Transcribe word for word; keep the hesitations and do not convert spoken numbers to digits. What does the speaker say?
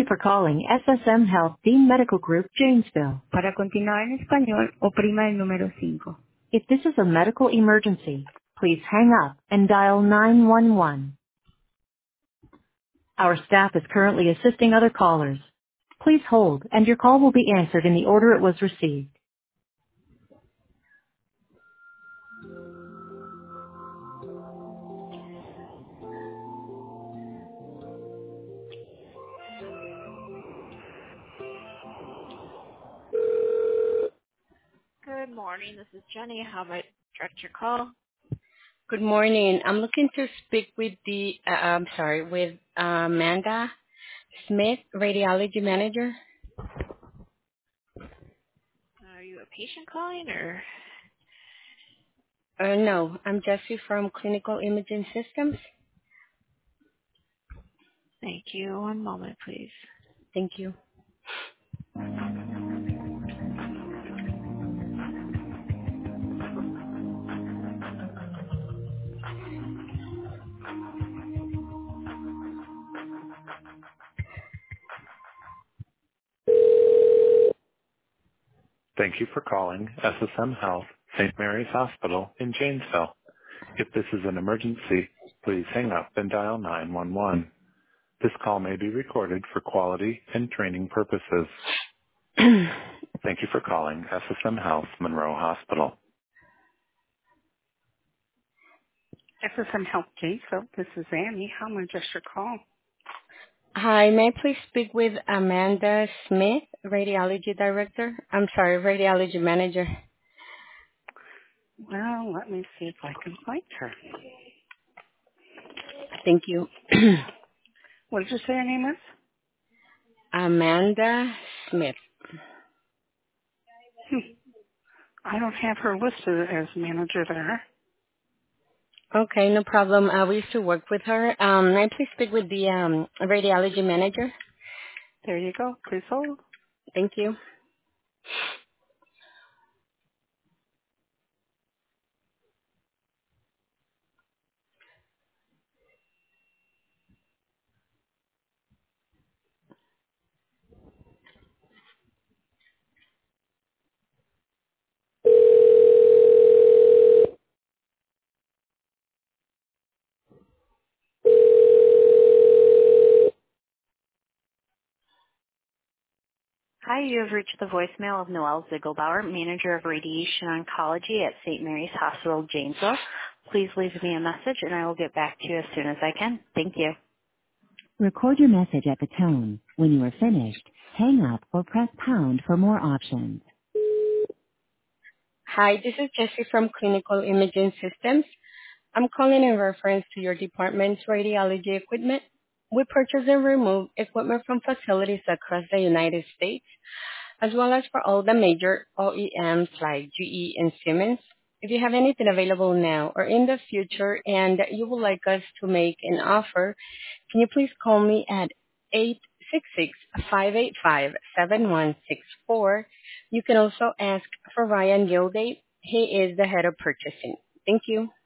for calling S S M Health Dean Medical Group, Janesville. Para continuar en español, oprima el número cinco. If this is a medical emergency, please hang up and dial nine one one. Our staff is currently assisting other callers. Please hold, and your call will be answered in the order it was received. Good morning. This is Jenny. How may I direct your call? Good morning. I'm looking to speak with the, uh, I'm sorry, with uh, Amanda Smith, radiology manager. Are you a patient calling or? Uh, no, I'm Jessie from Clinical Imaging Systems. Thank you. One moment, please. Thank you. Thank you for calling S S M Health Saint Mary's Hospital in Janesville. If this is an emergency, please hang up and dial nine one one. This call may be recorded for quality and training purposes. Thank you for calling S S M Health Monroe Hospital. S S M Health Janesville, this is Annie. How may I address your call? Hi, may I please speak with Amanda Smith, radiology director? I'm sorry, radiology manager. Well, let me see if I can find her. Thank you. What did you say her name is? Amanda Smith. Hmm. I don't have her listed as manager there. Okay, no problem. Uh, we used to work with her. Um, may I please speak with the um, radiology manager? There you go. Please hold. Thank you. Hi, you have reached the voicemail of Noelle Ziegelbauer, Manager of Radiation Oncology at Saint Mary's Hospital, Janesville. Please leave me a message and I will get back to you as soon as I can. Thank you. Record your message at the tone. When you are finished, hang up or press pound for more options. Hi, this is Jessie from Clinical Imaging Systems. I'm calling in reference to your department's radiology equipment. We purchase and remove equipment from facilities across the United States, as well as for all the major O E Ms like G E and Siemens. If you have anything available now or in the future and you would like us to make an offer, can you please call me at eight six six, five eight five, seven one six four. You can also ask for Ryan Gilday. He is the head of purchasing. Thank you.